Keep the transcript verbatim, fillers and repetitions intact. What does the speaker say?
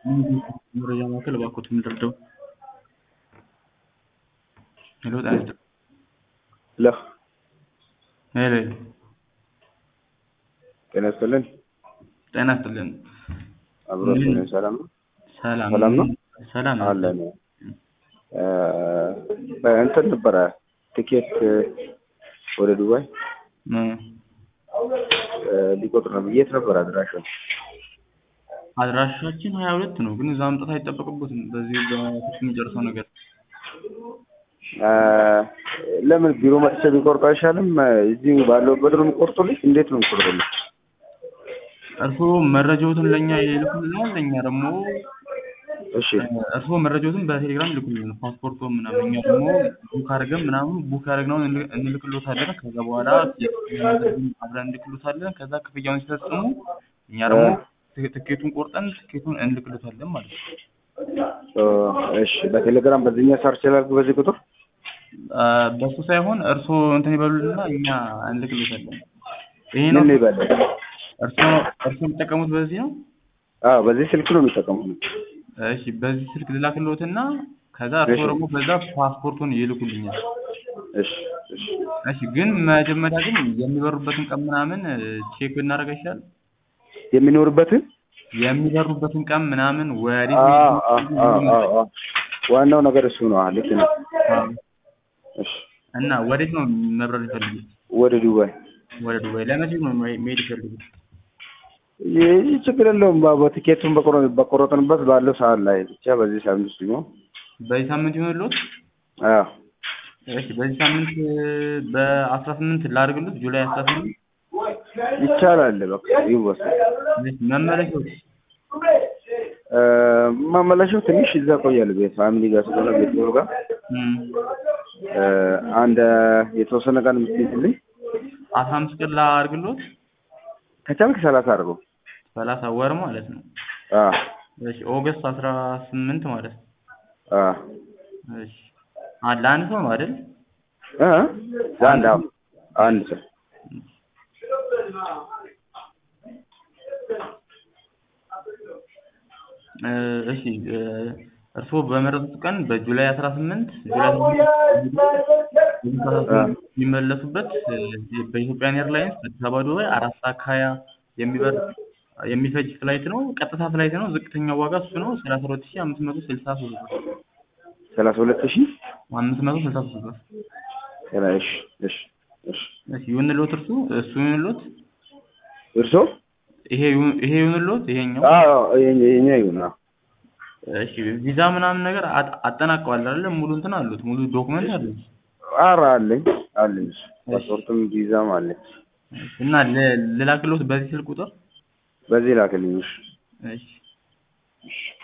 መረጃ ማዕከል እባክዎት ምንድነው? ሄሎ ጤና ይስጥልኝ። ሄሎ ሄሎ ጤና ይስጥልኝ። ጤና ይስጥልኝ። አብሮኝ ሰላም ነው? ሰላም ሰላም ነው? ሰላም አለን። እ በእንትን ነበረ ቲኬት ወደ ዱባይ እ ሊቆጥር ነው። የት ነበር አድራሻው? አድራሻችን ሀያ ሁለት ነው፣ ግን እዛ መምጣት አይጠበቅበትም። በዚህ በፊት የሚጨርሰው ነገር እ ለምን ቢሮ መጥቼ ቢቆርጥ አይሻልም? እዚሁ ባለውበት ነው የሚቆርጡልኝ? እንዴት ነው የሚቆርጡልኝ? እርስዎ መረጃዎትን ለኛ ይልኩልናል፣ ለኛ ደግሞ እሺ እርስዎ መረጃዎትን በቴሌግራም ይልኩልናል፣ ፓስፖርቱን ምናምን። እኛ ደግሞ ቡክ አድርገን ምናምን ቡክ ያደረግነውን እንል- እንልክልዎታለን። ከዛ በኋላ አብረን እንልክልዎታለን። ከዛ ክፍያውን ሲፈጽሙ እኛ ደግሞ ት- ትኬቱን ቆርጠን ትኬቱን እንልክልዎታለን ማለት ነው። ኦ እሺ። በቴሌግራም በዚህኛው ሰርች ላድርግ በዚህ ቁጥር? አ፣ በሱ ሳይሆን እርስዎ እንትን ይበሉልና እኛ እንልክልዎታለን። ይሄ ነው ምን ይበል? እርስዎ እርስዎ የሚጠቀሙት በዚህ ነው? አዎ በዚህ ስልክ ነው የሚጠቀሙት። እሺ፣ በዚህ ስልክ ልላክልዎትና ከዛ እርስዎ ደግሞ በዛ ፓስፖርቱን ይልኩልኛል። እሺ እሺ እሺ፣ ግን መጀመሪያ ግን የሚበሩበትን ቀን ምናምን ቼክ ብናደርግ አይሻልም? የሚኖርበትን የሚበሩበትን ቀን ምናምን ወዴት አዎ መሄድ አዎ አዎ አዎ አዎ። ዋናው ነገር እሱ ነው። አዎ ልክ ነው። አዎ። እሺ እና ወዴት ነው መብረር ይፈልጉት? ወደ ዱባይ። ወደ ዱባይ። ለመቼ ነው መሄድ መሄድ ይፈልጉት? ይህ ችግር የለውም። ባ- በቲኬቱን በቆረ- በቆረጥንበት ባለው ሰዓት ላይ ብቻ በዚህ ሳምንት ውስጥ ነው። በዚህ ሳምንት ይሆንልዎት? አዎ እሺ፣ በዚህ ሳምንት በአስራ ስምንት ላድርግልዎት? ጁላይ አስራ ስምንት ይቻላል። በቃ ይወሰድ። መመለሻው እ ማመላሻው ትንሽ እዛ ቆያለሁ። ቤት ፋሚሊ ጋር ስለሆነ ቤተሰብ ጋር እም እ አንድ የተወሰነ ቀን የምትይዝልኝ አስራ አምስት ቀን ላድርግልዎት? ከቻልክ ሰላሳ አድርገው። ሰላሳ ወር ማለት ነው። አዎ እሺ፣ ኦገስት አስራ ስምንት ማለት ነው። አዎ እሺ፣ አ ለአንድ ሰው ነው አይደል? እ አንድ አዎ አንድ ሰው እ እሺ እ እርስዎ በመረጡት ቀን በጁላይ አስራ ስምንት ጁላይ የሚመለሱበት እ በኢትዮጵያን ኤርላይንስ አዲስ አበባ ዱባይ አራት ሰዓት ከሀያ የሚበር የሚፈጅ ፍላይት ነው። ቀጥታ ፍላይት ነው። ዝቅተኛው ዋጋ እሱ ነው። ሰላሳ ሁለት ሺህ አምስት መቶ ስልሳ ሶስት ብር። ሰላሳ ሁለት ሺህ አምስት መቶ ስልሳ ሶስት ብር። እሺ እሺ እሺ እሺ፣ ይሁንልዎት። እርሱ እሱ ይሁንልዎት። እርሶ ይሄ ይሁን ይሄ ይሁንልዎት። ይሄኛው አዎ የኛ የኛ ይሁን። አዎ እሺ፣ ቪዛ ምናምን ነገር አጥ- አጠናቀዋል አይደል? ሙሉ እንትን አሉት፣ ሙሉ ዶክመንት አሉት። ኧረ አለኝ አለኝ። ፓስፖርትም ቪዛም አለኝ። እና ል- ልላክልዎት በዚህ ስልክ ቁጥር? በዚህ ላክልኝ። እሺ እሺ እሺ